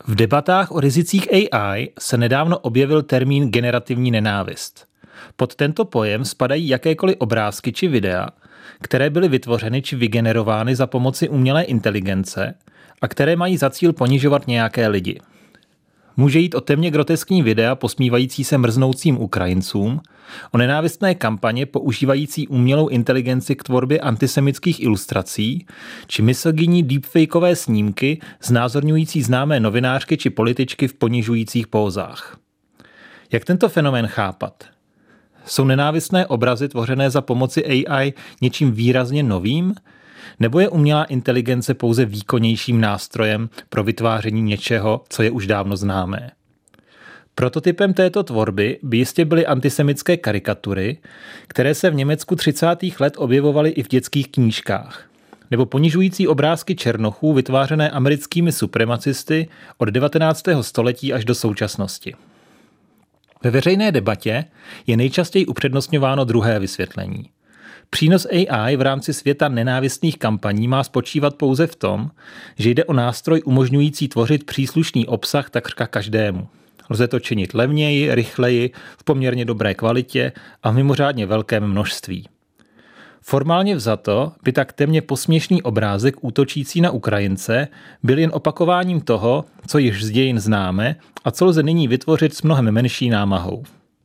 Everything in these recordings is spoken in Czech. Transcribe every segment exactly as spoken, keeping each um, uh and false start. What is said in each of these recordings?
V debatách o rizicích A I se nedávno objevil termín generativní nenávist. Pod tento pojem spadají jakékoliv obrázky či videa, které byly vytvořeny či vygenerovány za pomoci umělé inteligence a které mají za cíl ponižovat nějaké lidi. Může jít o temně groteskní videa posmívající se mrznoucím Ukrajincům, o nenávistné kampaně používající umělou inteligenci k tvorbě antisemických ilustrací, či misogynní deepfakeové snímky znázorňující známé novinářky či političky v ponižujících pózách. Jak tento fenomén chápat? Jsou nenávistné obrazy tvořené za pomoci A I něčím výrazně novým? Nebo je umělá inteligence pouze výkonnějším nástrojem pro vytváření něčeho, co je už dávno známé? Prototypem této tvorby by jistě byly antisemitské karikatury, které se v Německu třicátých let objevovaly i v dětských knížkách, nebo ponižující obrázky černochů vytvářené americkými supremacisty od devatenáctého století až do současnosti. Ve veřejné debatě je nejčastěji upřednostňováno druhé vysvětlení. Přínos A I v rámci světa nenávistných kampaní má spočívat pouze v tom, že jde o nástroj umožňující tvořit příslušný obsah takřka každému. Lze to činit levněji, rychleji, v poměrně dobré kvalitě a v mimořádně velkém množství. Formálně vzato by tak temně posměšný obrázek útočící na Ukrajince byl jen opakováním toho, co již z dějin známe a co lze nyní vytvořit s mnohem menší námahou.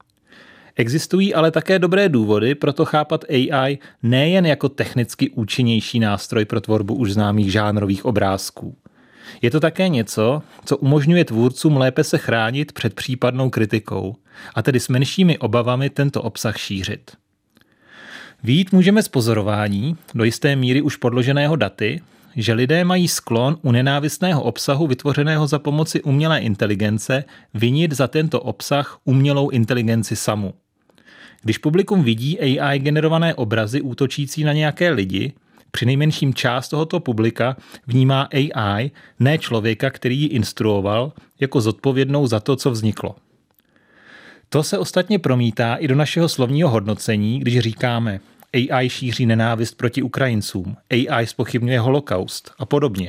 Existují ale také dobré důvody pro to chápat A I nejen jako technicky účinnější nástroj pro tvorbu už známých žánrových obrázků. Je to také něco, co umožňuje tvůrcům lépe se chránit před případnou kritikou, a tedy s menšími obavami tento obsah šířit. Vyjít můžeme z pozorování, do jisté míry už podloženého daty, že lidé mají sklon u nenávistného obsahu vytvořeného za pomoci umělé inteligence vinit za tento obsah umělou inteligenci samu. Když publikum vidí A I generované obrazy útočící na nějaké lidi, přinejmenším část tohoto publika vnímá A I, ne člověka, který ji instruoval, jako zodpovědnou za to, co vzniklo. To se ostatně promítá i do našeho slovního hodnocení, když říkáme A I šíří nenávist proti Ukrajincům, A I zpochybňuje holokaust a podobně.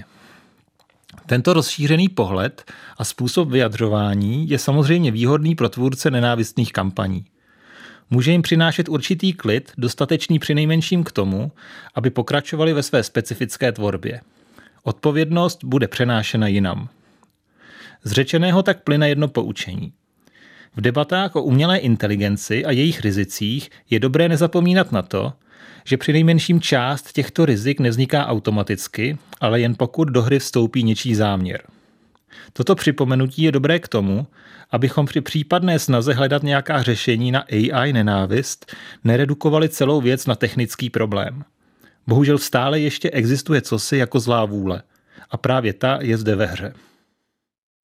Tento rozšířený pohled a způsob vyjadřování je samozřejmě výhodný pro tvůrce nenávistných kampaní. Může jim přinášet určitý klid, dostatečný přinejmenším k tomu, aby pokračovali ve své specifické tvorbě. Odpovědnost bude přenášena jinam. Z řečeného tak plyne jedno poučení. V debatách o umělé inteligenci a jejich rizicích je dobré nezapomínat na to, že přinejmenším část těchto rizik nevzniká automaticky, ale jen pokud do hry vstoupí něčí záměr. Toto připomenutí je dobré k tomu, abychom při případné snaze hledat nějaká řešení na A I nenávist neredukovali celou věc na technický problém. Bohužel stále ještě existuje cosi jako zlá vůle. A právě ta je zde ve hře.